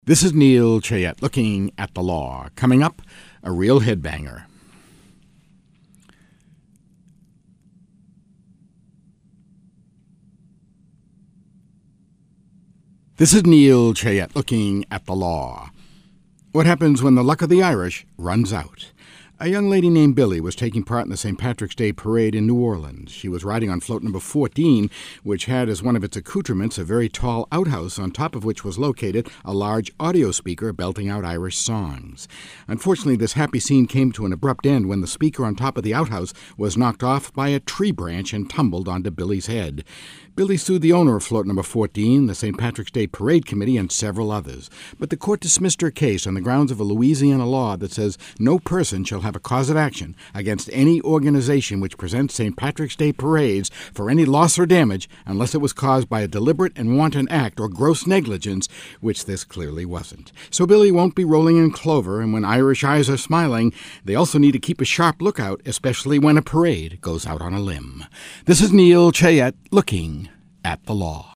This is Neil Chayette looking at the law. Coming up, a real headbanger. This is Neil Chayette looking at the law. What happens when the luck of the Irish runs out? A young lady named Billy was taking part in the St. Patrick's Day parade in New Orleans. She was riding on float number 14, which had as one of its accoutrements a very tall outhouse, on top of which was located a large audio speaker belting out Irish songs. Unfortunately, this happy scene came to an abrupt end when the speaker on top of the outhouse was knocked off by a tree branch and tumbled onto Billy's head. Billy sued the owner of float number 14, the St. Patrick's Day Parade Committee, and several others. But the court dismissed her case on the grounds of a Louisiana law that says no person shall have a cause of action against any organization which presents St. Patrick's Day parades for any loss or damage unless it was caused by a deliberate and wanton act or gross negligence, which this clearly wasn't. So Billy won't be rolling in clover, and when Irish eyes are smiling, they also need to keep a sharp lookout, especially when a parade goes out on a limb. This is Neil Chayette looking at the law.